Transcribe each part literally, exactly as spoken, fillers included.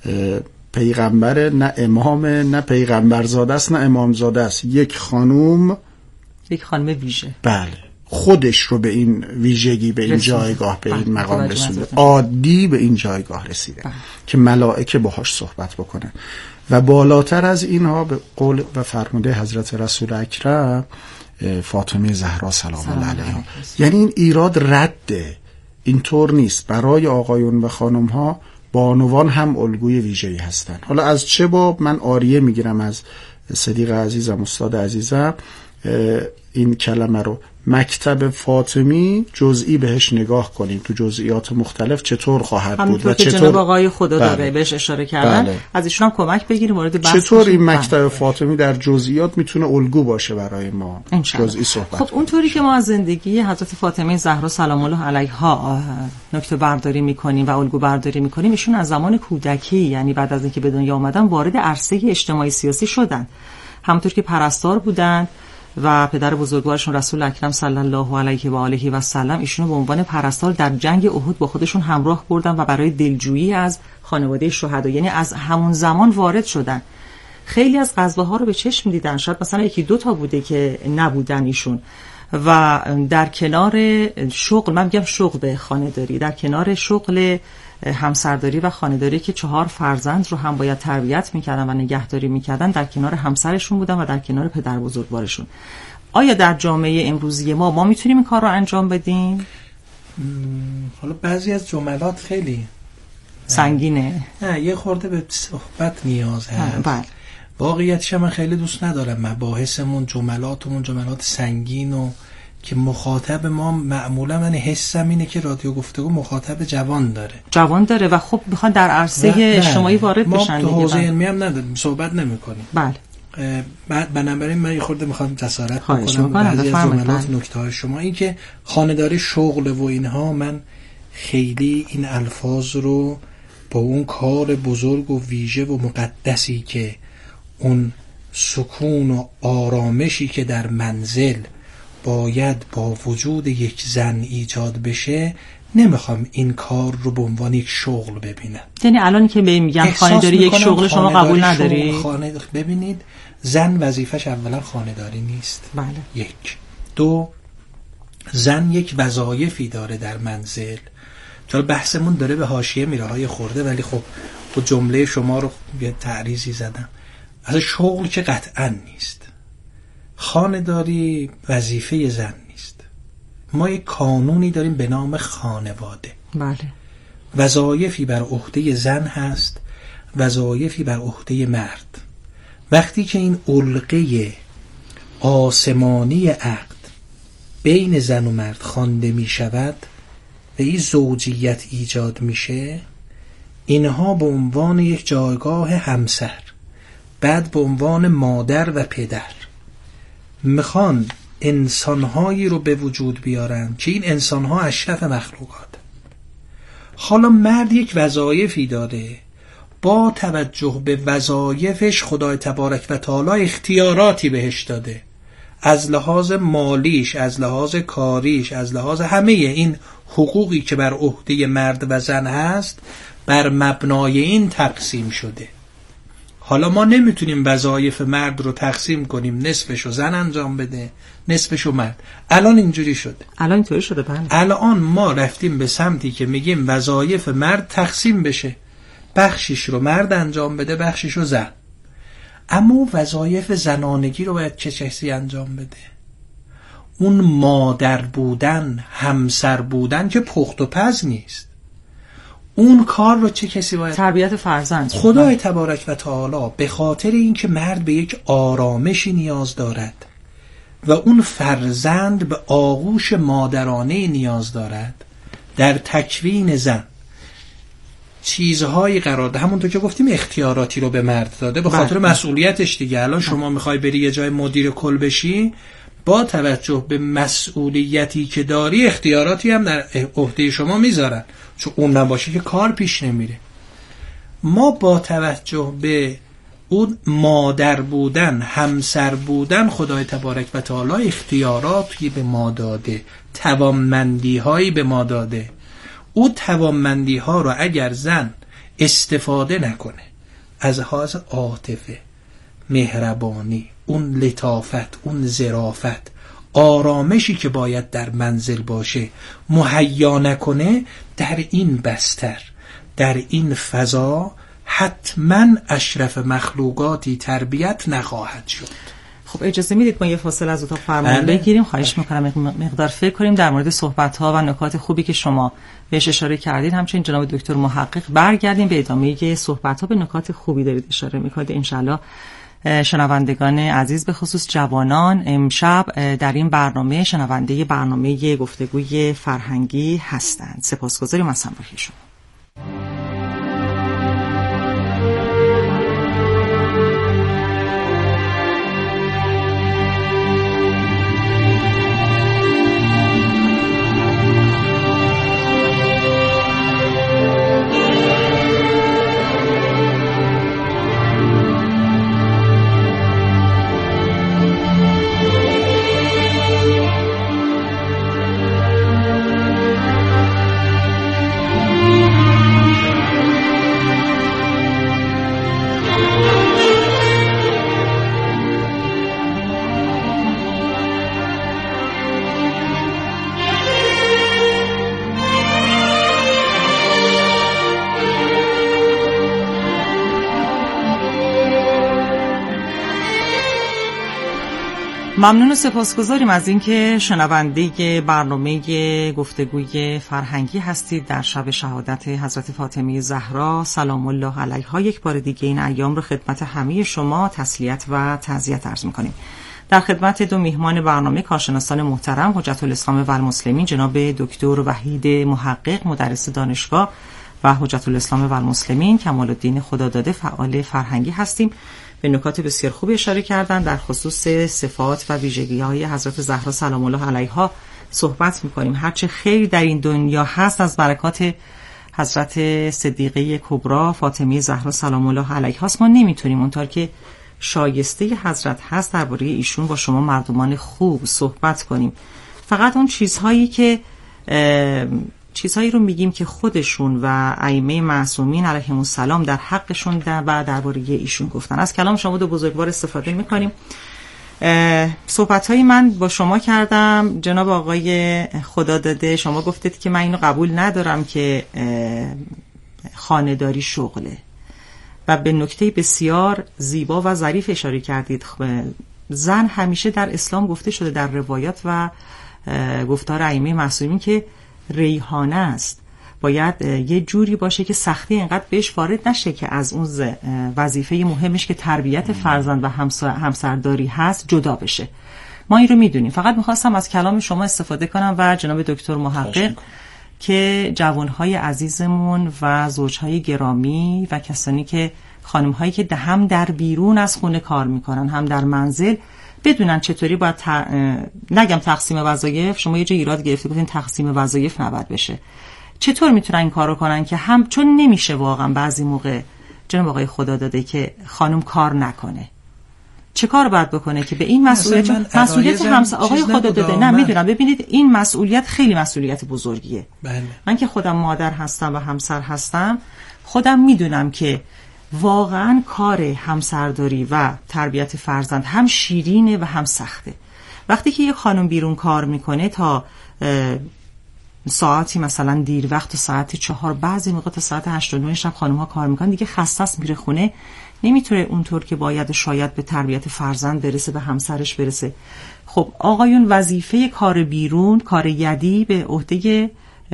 پیغمبر، نه امام، نه پیغمبرزاده است، نه امامزاده است، یک خانوم، یک خانم ویژه. بله، خودش رو به این ویژگی، به این رسید. جایگاه، به بله. این مقام بله. رسیده، عادی به این جایگاه رسیده. بله. که ملائکه باهاش صحبت بکنن. و بالاتر از اینها به قول و فرموده حضرت رسول اکرم فاطمه زهرا سلام الله علیها. یعنی این ایراد رده، اینطور نیست. برای آقایون و خانم ها بانوان هم الگوی ویژه‌ای هستن. حالا از چه باب؟ من آریه میگیرم از صدیق عزیزم، استاد عزیزم، این کلمه رو مکتب فاطمی جزئی بهش نگاه کنیم، تو جزئیات مختلف چطور خواهد بود و چطور جناب آقای خدا داره بله. بهش اشاره کردن بله. از ایشون هم کمک بگیریم وارد بحث چطور این مکتب بله. فاطمی در جزئیات میتونه الگو باشه برای ما جزئی صحبت. خب اونطوری که ما از زندگی حضرت فاطمه زهرا سلام الله علیها نکته برداری میکنیم و الگو برداری میکنیم، ایشون از زمان کودکی، یعنی بعد از اینکه به دنیا آمدن، وارد عرصه اجتماعی سیاسی شدن. همونطور که پرستار بودند و پدر بزرگوارشون رسول اکرم صلی الله علیه و آله و سلم ایشونو به عنوان پرستار در جنگ احد با خودشون همراه بردن و برای دلجویی از خانواده شهدا، یعنی از همون زمان وارد شدن. خیلی از غزوه‌ها رو به چشم دیدن، شاید مثلا یکی دو تا بوده که نبودن ایشون. و در کنار شغل، من میگم شغل به خانه‌داری، در کنار شغل همسرداری و خانه‌داری که چهار فرزند رو هم باید تربیت میکردن و نگهداری میکردن، در کنار همسرشون بودن و در کنار پدر بزرگوارشون. آیا در جامعه امروزی ما ما میتونیم این کار رو انجام بدیم؟ حالا بعضی از جملات خیلی سنگینه، نه یه خورده به صحبت نیاز هست. بله. واقعیتش من خیلی دوست ندارم مباحثمون، جملاتمون جملات سنگین و که مخاطب ما معمولا، من حسم اینه که رادیو گفتگو مخاطب جوان داره جوان داره و خب میخوان در عرصه اجتماعی وارد بشن. ما تو حوزه علمی هم نداریم، صحبت نمی کنیم. بله. بعد بنابراین من یه خورده میخوام جسارت بکنم بعضی از جملات نکته های شما. این که خانه‌داری شغل و اینها، من خیلی این الفاظ رو با اون کار بزرگ و ویژه و مقدسی که اون سکون و آرامشی که در منزل باید با وجود یک زن ایجاد بشه، نمیخوام این کار رو به عنوان یک شغل ببینم. یعنی الان که بهم میگن خانه‌داری یک شغل، شما قبول نداری؟ خانه ببینید، زن وظیفش اولا خانه‌داری نیست. بله. یک. دو، زن یک وظایفی داره در منزل. چون بحثمون داره به حاشیه میره های خورده، ولی خب تو جمله شما رو یه تعریضی زدم. از شغل که قطعا نیست. خانه‌داری وظیفه زن نیست. ما یک قانونی داریم به نام خانواده. بله. وظایفی بر عهده زن هست، وظایفی بر عهده مرد. وقتی که این علقه آسمانی عقد بین زن و مرد خوانده می شود و این زوجیت ایجاد میشه، اینها به عنوان یک جایگاه همسر، بعد به عنوان مادر و پدر میخوان انسانهایی رو به وجود بیارن که این انسانها اشرف مخلوقات. حالا مرد یک وظایفی داره، با توجه به وظایفش خدای تبارک و تعالی اختیاراتی بهش داده، از لحاظ مالیش، از لحاظ کاریش، از لحاظ همه این حقوقی که بر عهده مرد و زن هست بر مبنای این تقسیم شده. حالا ما نمیتونیم وظایف مرد رو تقسیم کنیم، نصفشو زن انجام بده، نصفشو مرد. الان اینجوری شده. الان اینطوری شده. بله. الان ما رفتیم به سمتی که میگیم وظایف مرد تقسیم بشه، بخشش رو مرد انجام بده، بخشش رو زن. اما وظایف زنانگی رو باید چه کسی انجام بده؟ اون مادر بودن، همسر بودن که پخت و پز نیست. اون کار رو چه کسی باید؟ تربیت فرزند. خدای تبارک و تعالی به خاطر اینکه مرد به یک آرامشی نیاز دارد و اون فرزند به آغوش مادرانه نیاز دارد، در تکوین زن چیزهایی قرار ده. همونطور که گفتیم اختیاراتی رو به مرد داده به خاطر مسئولیتش دیگه. الان شما میخوای بری یه جای مدیر کل بشی، با توجه به مسئولیتی که داری اختیاراتی هم در عهده شما میذارن، چون اون نباشه که کار پیش نمیره. ما با توجه به اون مادر بودن، همسر بودن، خدای تبارک و تعالی اختیاراتی به ما داده، توانمندی هایی به ما داده. او توانمندی ها رو اگر زن استفاده نکنه از حاز عاطفه، مهربانی، اون لطافت، اون ظرافت، آرامشی که باید در منزل باشه مهیا نکنه، در این بستر، در این فضا حتما اشرف مخلوقاتی تربیت نخواهد شد. خب اجازه میدید ما یه فاصله از اتاق فرمان بگیریم؟ خواهش میکنم مقدار فکر کنیم در مورد صحبت ها و نکات خوبی که شما بهش اشاره کردید. همچنین جناب دکتر محقق برگردیم به ادامه صحبت ها، به نکات خوبی دارید اشاره میکنید. انشالله شنوندگان عزیز به خصوص جوانان امشب در این برنامه شنونده برنامه گفتگوی فرهنگی هستند. سپاسگزاریم از همراهی شما. ممنون و سپاسگزاریم از اینکه شنونده برنامه گفتگوی فرهنگی هستید در شب شهادت حضرت فاطمه زهرا سلام الله علیها. یک بار دیگه این ایام رو خدمت همه شما تسلیت و تعزیت عرض می‌کنیم. در خدمت دو میهمان برنامه کارشناسان محترم حجت الاسلام و المسلمین جناب دکتر وحید محقق مدرس دانشگاه و حجت الاسلام و المسلمین کمال الدین خداداده فعال فرهنگی هستیم. به نکات بسیار خوبی اشاره کردن در خصوص صفات و ویژگی‌های حضرت زهرا سلام الله علیها صحبت می‌کنیم. هرچه خیر در این دنیا هست از برکات حضرت صدیقه کبرا فاطمه زهرا سلام الله علیها است. ما نمیتونیم اونطور که شایسته حضرت هست درباره ایشون با شما مردمان خوب صحبت کنیم. فقط اون چیزهایی که چیزهایی رو میگیم که خودشون و ائمه معصومین علیهم السلام در حقشون در و درباره ایشون گفتن. از کلام شما دو بزرگوار استفاده میکنیم. صحبت‌های من با شما کردم جناب آقای خداداده، شما گفتید که من اینو قبول ندارم که خانه‌داری شغله و به نکته بسیار زیبا و ظریف اشاره کردید. زن همیشه در اسلام گفته شده در روایات و گفتار ائمه معصومین که ریحانه است، باید یه جوری باشه که سختی اینقدر بهش وارد نشه که از اون وظیفه مهمش که تربیت فرزند و همسرداری هست جدا بشه. ما این رو میدونیم. فقط میخواستم از کلام شما استفاده کنم و جناب دکتر محقق که جوانهای عزیزمون و زوجهای گرامی و کسانی که خانمهایی که هم در بیرون از خونه کار میکنن هم در منزل بدونن چطوری باید ت... نگم تقسیم وظایف، شما یه جا ایراد گرفته گفتین تقسیم وظایف نباید بشه، چطور میتونن این کارو کنن که هم چون نمیشه واقعا بعضی موقع جناب آقای خداداده که خانم کار نکنه، چه کار باید بکنه که به این مسئولیت مسئولیت همسر آقای خداداده نه میدونم. ببینید این مسئولیت خیلی مسئولیت بزرگیه. بله. من که خودم مادر هستم و همسر هستم خودم میدونم که واقعا کار همسرداری و تربیت فرزند هم شیرینه و هم سخته. وقتی که یک خانم بیرون کار میکنه تا ساعتی مثلا دیر وقت و ساعت چهار بعضی موقع تا ساعت هشت و نه شب خانم ها کار میکنن دیگه خسته است میره خونه، نمیتونه اونطور که باید شاید به تربیت فرزند برسه به همسرش برسه. خب آقایون وظیفه کار بیرون کار یدی به عهده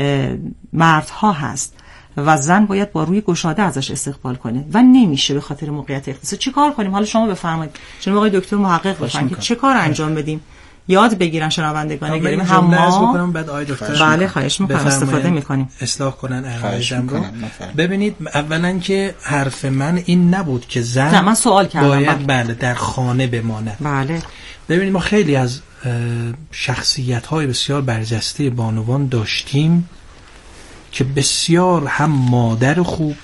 مردها هست و زن باید با روی گشاده ازش استقبال کنه و نمیشه به خاطر موقعیت اقتصادی. چه کار کنیم؟ حالا شما بفرمایید چون آقای دکتر محقق باشن که چه کار انجام بدیم، یاد بگیرن شنوندگان گرامی. هم ما بعد آقای دکتر بله خواهش می‌کنم استفاده می‌کنیم اصلاح کنن عقایدم رو. ببینید اولا که حرف من این نبود که زن نه من سوال کردم باید بله در خانه بماند. بله ببینید ما خیلی از شخصیت‌های بسیار برجسته بانوان داشتیم که بسیار هم مادر خوب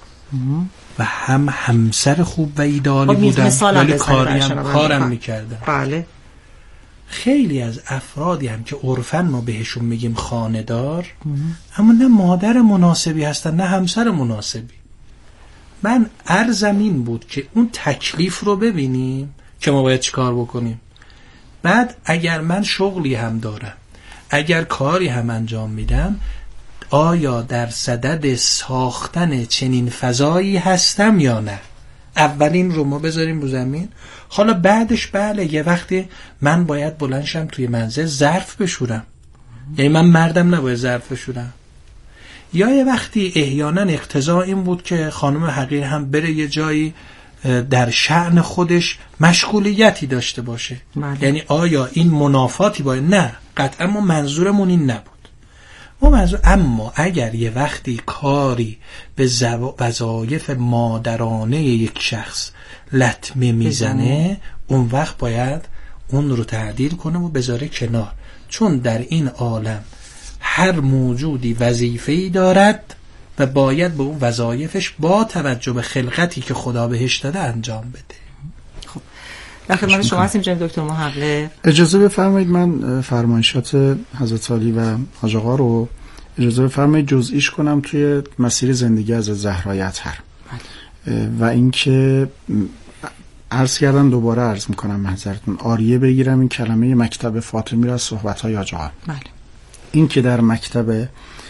و هم همسر خوب و ایدالی بودن ولی کاری هم کارم میکردن. بله. خیلی از افرادی هم که عرفاً ما بهشون میگیم خانه‌دار اما نه مادر مناسبی هستن نه همسر مناسبی. من عرضم این بود که اون تکلیف رو ببینیم که ما باید چیکار بکنیم. بعد اگر من شغلی هم دارم، اگر کاری هم انجام میدم، آیا در صدد ساختن چنین فضایی هستم یا نه؟ اولین رو ما بذاریم رو زمین. حالا بعدش بله یه وقتی من باید بلندشم توی منزل ظرف بشورم، یعنی من مردم نباید ظرف بشورم، یا یه وقتی احیانا اقتضا این بود که خانم حقیر هم بره یه جایی در شأن خودش مشغولیتی داشته باشه. مالی. یعنی آیا این منافاتی باید؟ نه، قطعا ما منظورمون این نبود. ما منظور اما اگر یه وقتی کاری به وظایف مادرانه یک شخص لطمه میزنه، اون وقت باید اون رو تعدیل کنه و بذاره کنار، چون در این عالم هر موجودی وظیفه‌ای دارد و باید به اون وظایفش با توجه به خلقتی که خدا بهش داده انجام بده. خب در خدمت شما هستیم جناب دکتر محقق. اجازه بفرمایید من فرمایشات حضرت علی و حاج آقا رو اجازه بفرمایید جزئیش کنم توی مسیر زندگی از زهرای اطهر. و اینکه عرض کردم دوباره عرض میکنم محضرتون آریه بگیرم این کلمه مکتب فاطمی را از صحبت‌های حاج آقا. بله. این که در مکتب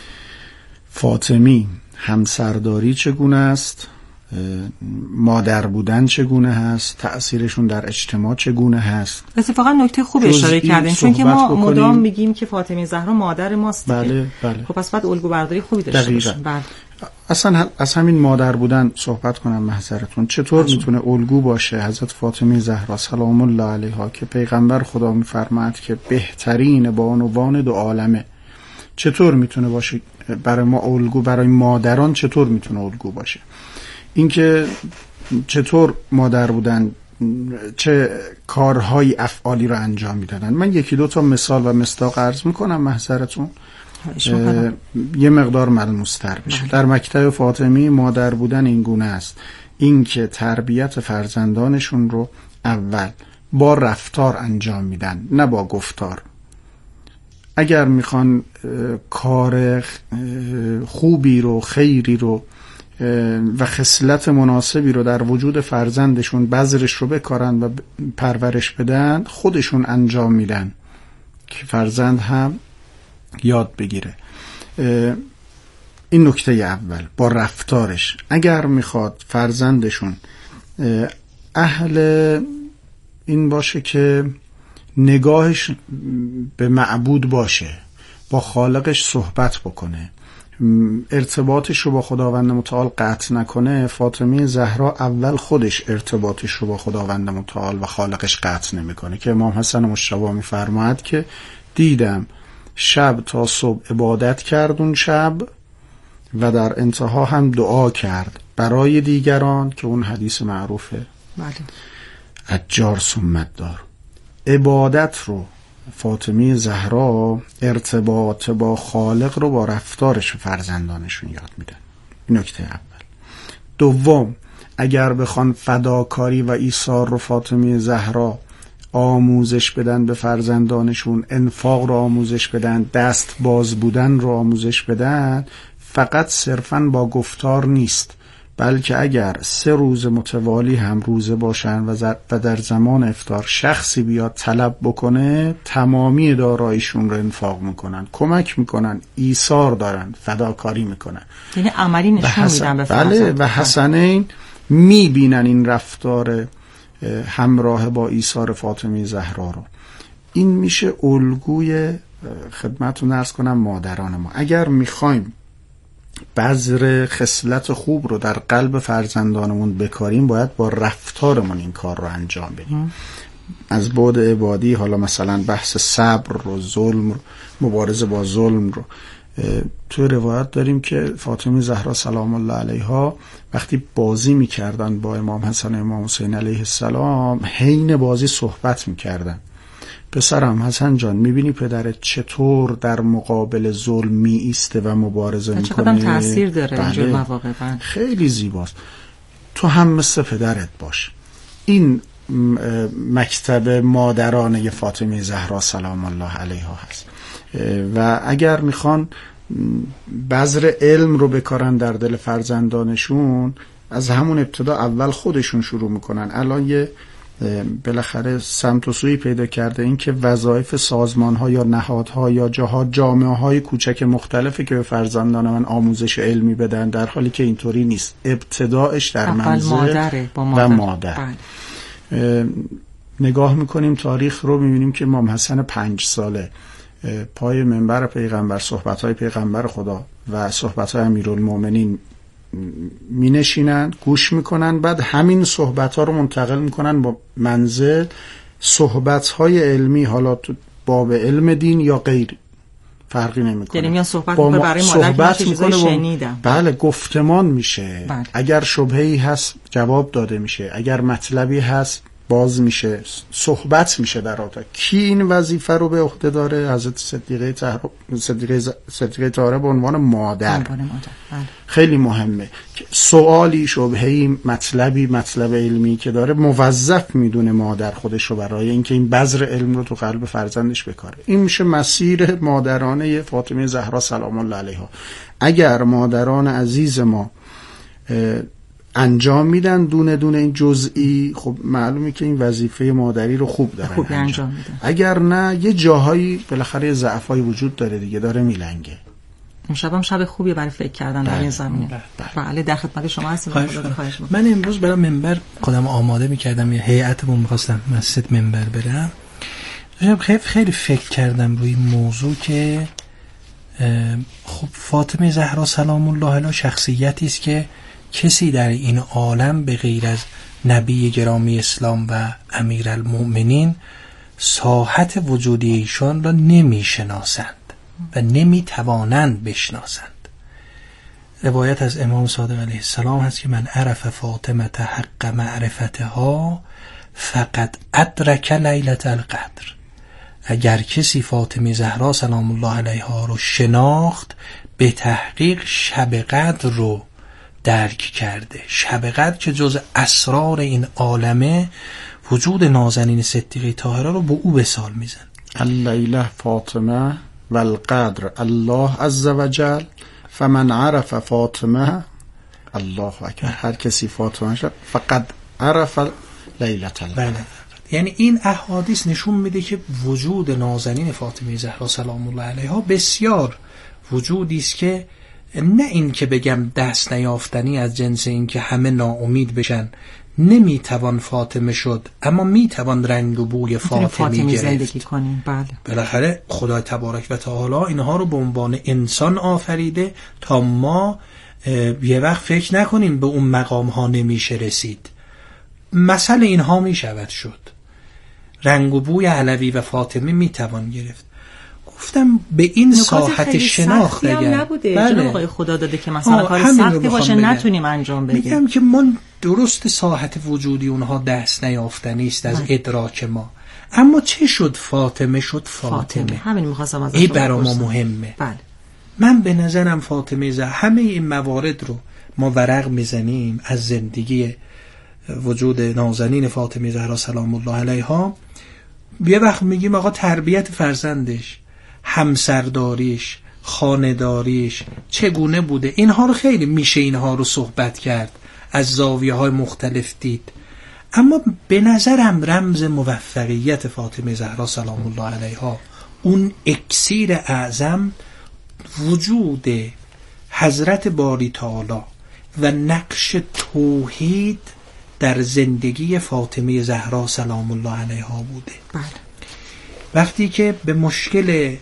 فاطمی همسرداری چگونه است، مادر بودن چگونه هست، تأثیرشون در اجتماع چگونه هست. اتفاقا نکته خوب اشاره کردین، چون که ما مدام میگیم که فاطمه زهرا مادر ماست. بله بله. خب پس بعد الگو برداری خوبی داشته باشیم. بله. اصلا از همین مادر بودن صحبت کنم محضرتون. چطور میتونه الگو باشه حضرت فاطمه زهرا سلام الله علیها که پیغمبر خدا میفرماد که بهترین بانوان دو عالمه، چطور میتونه باشه برای ما الگو، برای مادران چطور میتونه الگو باشه؟ اینکه چطور مادر بودن، چه کارهای افعالی رو انجام میدادن. من یکی دو تا مثال و مصداق عرض میکنم محضرتون یه مقدار ملموس‌تر بشه. در مکتب فاطمی مادر بودن این گونه است، اینکه تربیت فرزندانشون رو اول با رفتار انجام میدن نه با گفتار. اگر میخوان کار خوبی رو، خیری رو و خصلت مناسبی رو در وجود فرزندشون بذرش رو بکارن و پرورش بدن، خودشون انجام میدن که فرزند هم یاد بگیره. این نکته اول با رفتارش. اگر میخواد فرزندشون اهل این باشه که نگاهش به معبود باشه، با خالقش صحبت بکنه، ارتباطش رو با خداوند متعال قطع نکنه، فاطمه زهرا اول خودش ارتباطش رو با خداوند متعال و خالقش قطع نمیکنه که امام حسن مجتبی میفرماید که دیدم شب تا صبح عبادت کرد اون شب و در انتها هم دعا کرد برای دیگران، که اون حدیث معروفه بله. اجار سمت دار. عبادت رو فاطمه زهرا ارتباط با خالق رو با رفتارش فرزندانشون یاد میدن. این نکته اول. دوم، اگر بخوان فداکاری و ایثار رو فاطمه زهرا آموزش بدن به فرزندانشون، انفاق رو آموزش بدن، دست باز بودن رو آموزش بدن، فقط صرفاً با گفتار نیست، بلکه اگر سه روز متوالی هم روزه باشن و در زمان افطار شخصی بیاد طلب بکنه، تمامی داراییشون رو انفاق میکنن، کمک میکنن، ایثار دارن، فداکاری میکنن، یعنی عملی نشون میدن به فرزند. بله. و حسنین میبینن این رفتار همراه با ایثار فاطمه زهرا رو. این میشه الگوی خدمتتون عرض کنم مادران ما. اگر میخوایم بذر خصلت خوب رو در قلب فرزندانمون بکاریم، باید با رفتارمون این کار رو انجام بدیم. از بعد عبادی حالا مثلا بحث صبر رو، ظلم رو، مبارزه با ظلم رو، تو روایت داریم که فاطمه زهرا سلام الله علیها وقتی بازی میکردن با امام حسن و امام حسین علیه السلام، حین بازی صحبت میکردن. پسرم حسن جان، میبینی پدرت چطور در مقابل ظلم می ایسته و مبارزه میکنه؟ چقدر تاثیر داره اینجور مواقع. خیلی زیباست. تو هم مثل پدرت باش. این مکتب مادرانه فاطمه زهرا سلام الله علیها هست. و اگر میخوان بذر علم رو بکارن در دل فرزندانشون، از همون ابتدا اول خودشون شروع میکنن. الان یه بالاخره سمت و سوی پیدا کرده این که وظایف سازمان ها یا نهادها یا جاها جامعه های کوچک مختلفی که به فرزندان من آموزش علمی بدن، در حالی که اینطوری نیست. ابتداش در منزل مادره با مادر. و مادر. بله. نگاه میکنیم تاریخ رو، میبینیم که امام حسن پنج ساله پای منبر پیغمبر، صحبت‌های پیغمبر خدا و صحبت‌های امیرالمومنین می نشینن، گوش میکنن، بعد همین صحبت ها رو منتقل میکنن با منزل. صحبت های علمی، حالا تو باب علم دین یا غیر فرقی نمیکنه، یعنی میان صحبت با برای مادر که چیزایی شنیدم. بله، گفتمان میشه. بله. اگر شبهه‌ای هست جواب داده میشه، اگر مطلبی هست باز میشه، صحبت میشه در آتا. کی این وظیفه رو به عهده داره؟ حضرت صدیقه طاهره، صدیقه صدیقه طاهره به عنوان مادر. مادر. بله. خیلی مهمه. سوالی، شبهه‌ای، مطلبی، مطلب علمی که داره، موظف میدونه مادر خودش رو برای اینکه این بذر علم رو تو قلب فرزندش بکاره. این میشه مسیر مادرانه فاطمه زهرا سلام الله علیها. اگر مادران عزیز ما انجام میدن دونه دونه این جزئی، خب معلومه که این وظیفه مادری رو خوب دارن خوب انجام, انجام میدن. اگر نه یه جاهایی بالاخره ضعفایی وجود داره دیگه، داره میلنگه. امشب هم شب خوبی برای فکر کردن در این زمینه. بله، در خدمت شما هستیم. من امروز برای منبر خودم آماده میکردم، یه هیئتمون می‌خواستم مسجد منبر برم. داشتم خیلی خیلی فکر کردم روی موضوع که خب فاطمه زهرا سلام الله علیها شخصیتی است که کسی در این عالم به غیر از نبی گرامی اسلام و امیرالمؤمنین ساحت وجودی ایشان را نمیشناسند و نمیتوانند بشناسند. روایت از امام صادق علیه السلام هست که من عرف فاطمه حق معرفتها فقد ادرک لیلة القدر. اگر کسی فاطمه زهرا سلام الله علیها رو شناخت، به تحقیق شب قدر رو درک کرده. شب قدر که جز اسرار این عالمه، وجود نازنین صدیقه طاهره رو به او به سال میزن. اللیله فاطمه و القدر الله عز وجل فمن عرف فاطمه الله اکبر. هر کسی فاطمه شد فقط عرف لیلة القدر. یعنی این احادیث نشون میده که وجود نازنین فاطمه زهرا سلام الله علیها بسیار وجودی است که نه این که بگم دست نیافتنی از جنس این که همه ناامید بشن، نمیتوان فاطمه شد، اما میتوان رنگ و بوی فاطمی گرفت. زندگی کنیم. بله. بالاخره خدای تبارک و تعالی اینها رو به عنوان انسان آفریده تا ما یه وقت فکر نکنیم به اون مقام ها نمیشه رسید. مثل اینها میشود شد. رنگ و بوی علوی و فاطمه میتوان گرفت. گفتم به این ساحت شناخت اگر نبوده. بله. آقای خدا داده که مثلا کار سختی باشه نتونیم انجام بدیم. میگم که من درست ساحت وجودی اونها دست نیافتنی است از ادراک ما، اما چه شد فاطمه شد فاطمه, فاطمه. همین می‌خواستم ازش این برای ما مهمه. بله. من به نظرم فاطمه زهرا همه این موارد رو ما ورق میزنیم از زندگی وجود نازنین فاطمه زهرا سلام الله علیها. یه وقت میگیم آقا تربیت فرزندش، همسرداریش، خانه‌داریش چگونه بوده، اینها رو خیلی میشه اینها رو صحبت کرد، از زاویه های مختلف دید. اما به نظرم رمز موفقیت فاطمه زهرا سلام الله علیها، اون اکسیر اعظم، وجود حضرت باری تعالی و نقش توحید در زندگی فاطمه زهرا سلام الله علیها بوده. بله. وقتی که به مشکل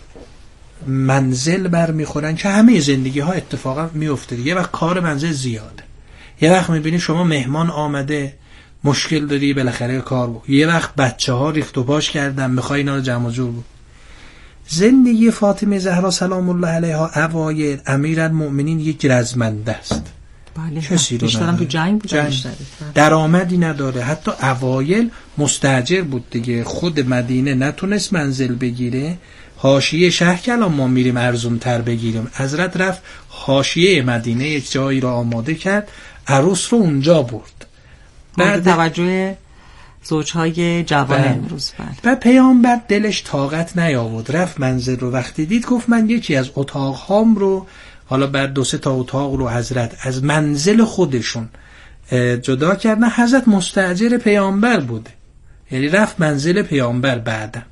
منزل برمیخورن که همه زندگی ها اتفاقا میفته، یه وقت کار منزل زیاده، یه وقت میبینی شما مهمان آمده مشکل داری بالاخره کار بود، یه وقت بچه ها ریخت و پاش کردن میخوای اینا رو جمع جور بود. زندگی فاطمه زهرا سلام الله علیها اوایل امیرالمؤمنین یک رزمنده است. بله. کسی رو بیشترم تو جنگ بود، جنگ. درآمدی نداره، حتی اوایل مستاجر بود دیگه، خود مدینه نتونست منزل بگیره، حاشیه شهر که الان ما میریم ارزون تر بگیریم، حضرت رفت حاشیه مدینه یک جایی رو آماده کرد، عروس رو اونجا برد. بعد توجه زوجهای جوان امروز. بعد پیامبر دلش طاقت نیاورد، رفت منزل رو، وقتی دید گفت من یکی از اتاقهام رو، حالا بعد دو سه تا اتاق رو حضرت از منزل خودشون جدا کردن. حضرت مستاجر پیامبر بوده، یعنی رفت منزل پیامبر. بعدم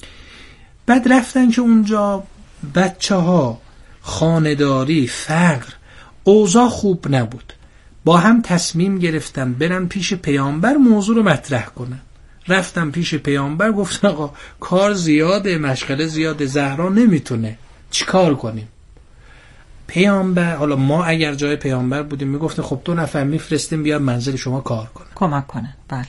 بعد رفتن که اونجا بچه ها خانه‌داری، فقر، اوضاع خوب نبود، با هم تصمیم گرفتن برن پیش پیامبر موضوع رو مطرح کنن. رفتن پیش پیامبر گفتن آقا کار زیاده، مشغله زیاده، زهرا نمیتونه، چی کار کنیم؟ پیامبر، حالا ما اگر جای پیامبر بودیم میگفتن خب دو نفر میفرستیم بیاد منزل شما کار کنن، کمک کنن. بله.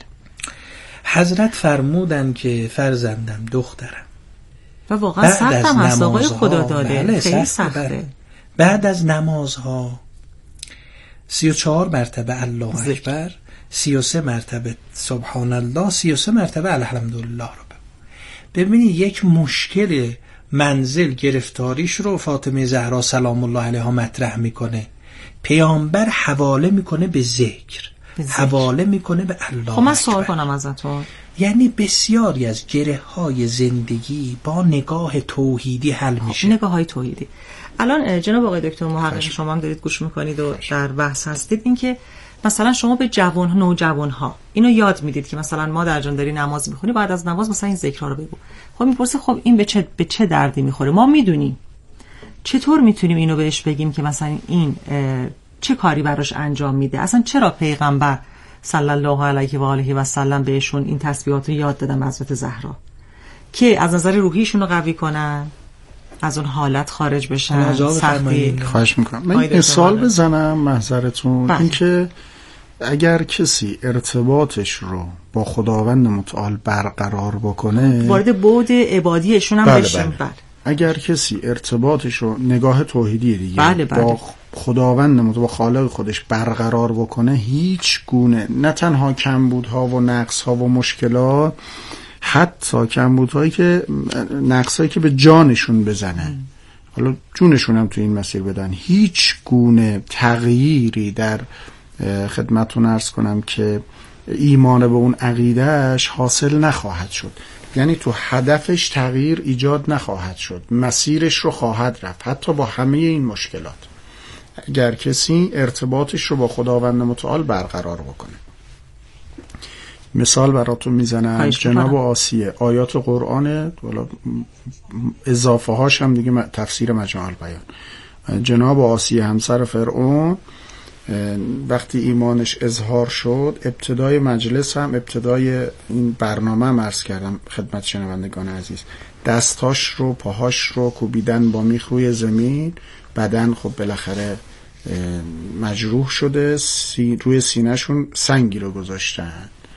حضرت فرمودن که فرزندم، دخترم، و واقعا سختم هست آقای خدا داده. بله خیلی سخته. سخته. بعد از نمازها سی و چهار مرتبه الله اکبر، سی و سه مرتبه سبحان الله، سی و سه مرتبه الحمدلله رو ببینید. یک مشکل منزل گرفتاریش رو فاطمه زهرا سلام الله علیها مطرح میکنه، پیامبر حواله میکنه به ذکر، حواله میکنه به الله. خب من سوال کنم ازتون، یعنی بسیاری از گره های زندگی با نگاه توحیدی حل میشه. نگاه های توحیدی. الان جناب آقای دکتر محقق، شما هم دارید گوش میکنید و در بحث هستید، این که مثلا شما به جوان نوجوان ها اینو یاد میدید که مثلا مادر جان داری نماز میخونی، بعد از نماز مثلا این ذکرها رو بگو. خب میپرسه خب این به چه به چه دردی میخوره؟ ما میدونیم، چطور میتونیم اینو بهش بگیم که مثلا این چه کاری براش انجام میده؟ اصلا چرا پیغمبر صلی الله علیه و آله و سلم بهشون این تسبیحات رو یاد دادن حضرت زهرا که از نظر روحیشون رو قوی کنن، از اون حالت خارج بشن؟ سختی. خواهش میکنم من این مثال بزنم محضرتون. این که اگر کسی ارتباطش رو با خداوند متعال برقرار بکنه، وارد بعد عبادیشون هم بله بشن. بله. بله. اگر کسی ارتباطش رو نگاه توحیدی دیگه بله بله. با خداوند متعال، با خالق خودش برقرار بکنه، هیچ گونه نه تنها کمبودها و نقصها و مشکلات، حتی کمبودهایی که نقصایی که به جانشون بزنن، حالا جونشون هم تو این مسیر بدن، هیچ گونه تغییری در خدمتتون عرض کنم که ایمان به اون عقیدهش حاصل نخواهد شد. یعنی تو هدفش تغییر ایجاد نخواهد شد، مسیرش رو خواهد رفت حتی با همه این مشکلات، اگر کسی ارتباطش رو با خداوند متعال برقرار بکنه. مثال براتون میزنم، جناب آسیه، آیات قرآن، اضافه هاش هم دیگه تفسیر مجموع البیان. جناب آسیه همسر فرعون وقتی ایمانش اظهار شد، ابتدای مجلس هم، ابتدای این برنامه هم عرض کردم خدمت شنوندگان عزیز، دستاش رو پاهاش رو کوبیدن با میخ روی زمین، بدن خب بالاخره مجروح شده، سی روی سینه‌شون سنگی رو گذاشتن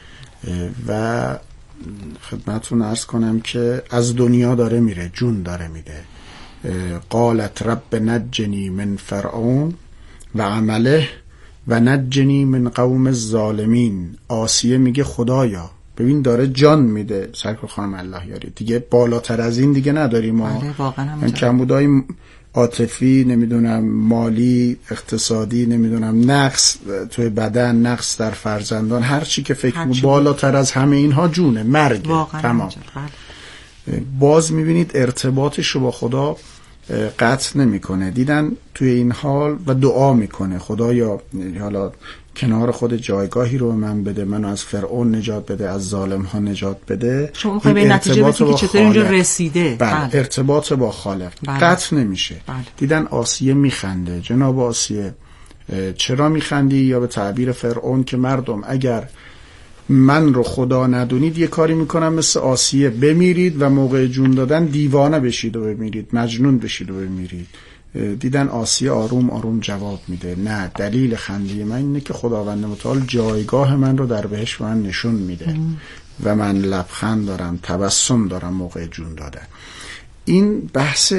و خدمتتون عرض کنم که از دنیا داره میره، جون داره میده. قالت رب نجنی من فرعون و عمله و نجنی من قوم الظالمین. آسیه میگه خدایا، ببین داره جان میده، سرکار خانم الله یاری، دیگه بالاتر از این دیگه نداریم ما. من کمبودهای عاطفی، نمیدونم مالی، اقتصادی، نمیدونم نقص توی بدن، نقص در فرزندان، هر چی که فکر کنم بالاتر از همه اینها جونه، مرگ، تمام. باز میبینید ارتباطش رو با خدا قطع نمیکنه. دیدن توی این حال و دعا میکنه خدایا حالا کنار خود جایگاهی رو به من بده، منو از فرعون نجات بده، از ظالم ها نجات بده. شما میخوای به نتیجه برسی که چطور اینجا رسیده. بله. بله. ارتباط با خالق بله. قطع نمیشه. بله. دیدن آسیه میخنده، جناب آسیه چرا میخندی؟ یا به تعبیر فرعون که مردم اگر من رو خدا ندونید یه کاری میکنم مثل آسیه، بمیرید و موقع جون دادن دیوانه بشید و بمیرید، مجنون بشید و بمیرید. دیدن آسیه آروم آروم جواب میده نه، دلیل خندی من اینه که خداوند متعال جایگاه من رو در بهشت من نشون میده ام. و من لبخند دارم، تبسم دارم موقع جون دادن. این بحث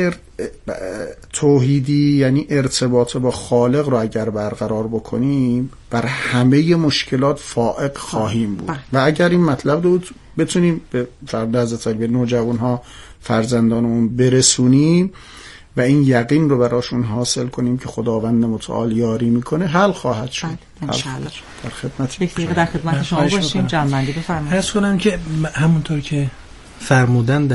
توحیدی یعنی ارتباط با خالق رو اگر برقرار بکنیم بر همه مشکلات فائق خواهیم بود. و اگر این مطلب رو بتونیم به فرد حضرت علی، به نوجوان ها، فرزندانمون برسونیم و این یقین رو براشون حاصل کنیم که خداوند متعال یاری میکنه، حل خواهد شد. انشاءالله. در خدمت یک دقیقه در خدمت شما باشیم. جنبندی بفرمایید. عرض کنم که همونطور که فرمودن در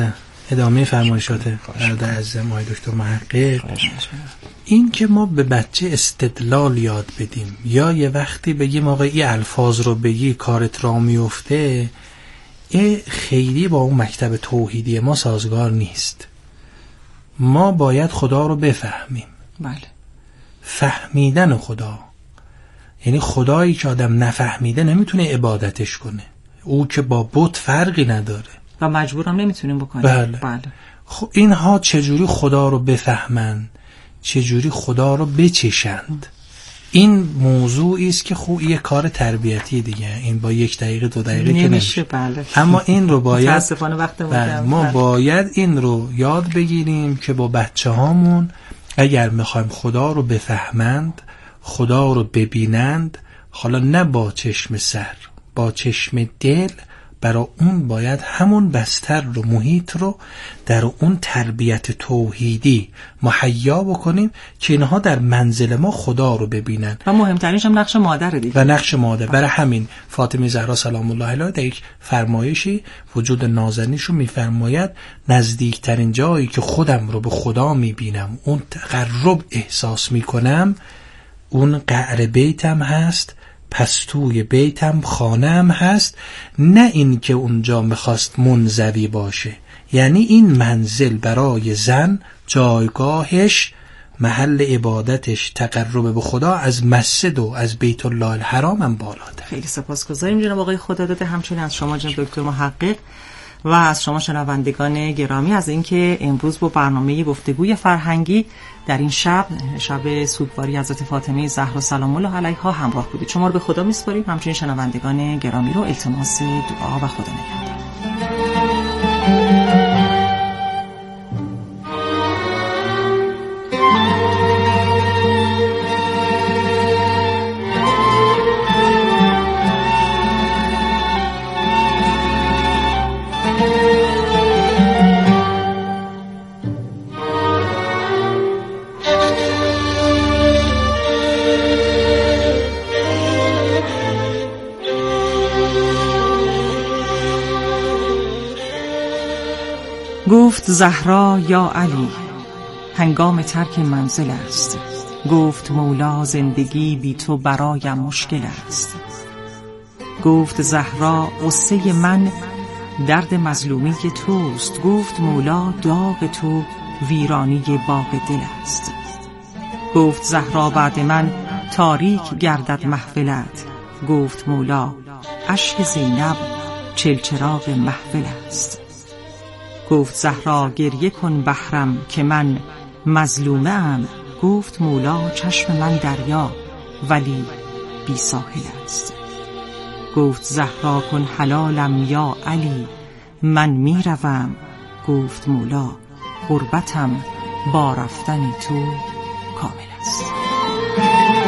ادامه فرمایشات برادر عزیزم آقای دکتر محقق، این که ما به بچه استدلال یاد بدیم یا یه وقتی بگیم آقا این الفاظ رو بگی کارت را میفته، این خیلی با اون مکتب توحیدی ما سازگار نیست. ما باید خدا رو بفهمیم. بله. فهمیدن خدا یعنی خدایی که آدم نفهمیده نمیتونه عبادتش کنه، او که با بت فرقی نداره و مجبورم نمیتونیم بکنیم. بله. بله. خب اینها چجوری خدا رو بفهمن، چجوری خدا رو بچشند، این موضوعی است که خوب یه کار تربیتی دیگه، این با یک دقیقه دو دقیقه که نمیشه. بله. اما این رو باید متاسفانه وقت بله. ما باید این رو یاد بگیریم که با بچه هامون اگر میخوایم خدا رو بفهمند، خدا رو ببینند، حالا نه با چشم سر، با چشم دل، برای اون باید همون بستر رو، محیط رو در اون تربیت توحیدی مهیا بکنیم که اینها در منزل ما خدا رو ببینن. و مهمترینش هم نقش مادره دیگه. و نقش مادر. برای همین فاطمه زهرا سلام الله علیها در یک فرمایشی وجود نازنینش رو میفرماید نزدیکترین جایی که خودم رو به خدا میبینم، اون تقرب احساس میکنم، اون قعر بیتم هست، پستوی بیتم خانم هست، نه این که اونجا میخواست منزوی باشه. یعنی این منزل برای زن جایگاهش، محل عبادتش، تقرب به خدا از مسجد و از بیت الله الحرام هم بالاتر. خیلی سپاسگزاریم جناب آقای خداداده، همچنین از شما جناب دکتر محقق و از شما شنوندگان گرامی از اینکه امروز با برنامه گفتگوی فرهنگی در این شب شب سوگواری حضرت فاطمه زهرا سلام الله علیها همراه بودید. شما رو به خدا میسپاریم، همچنین شنوندگان گرامی رو التماس دعا و خدا نگهدار. گفت زهرا یا علی هنگام ترک منزل است، گفت مولا زندگی بی تو برایم مشکل است. گفت زهرا غصه من درد مظلومی توست، گفت مولا داغ تو ویرانی باغ دل است. گفت زهرا بعد من تاریک گردد محفلت، گفت مولا اشک زینب چلچراغ محفل است. گفت زهرا گریه کن بحرم که من مظلومه ام، گفت مولا چشم من دریا ولی بی ساحل است. گفت زهرا کن حلالم یا علی من می روم، گفت مولا غربتم با رفتن تو کامل است.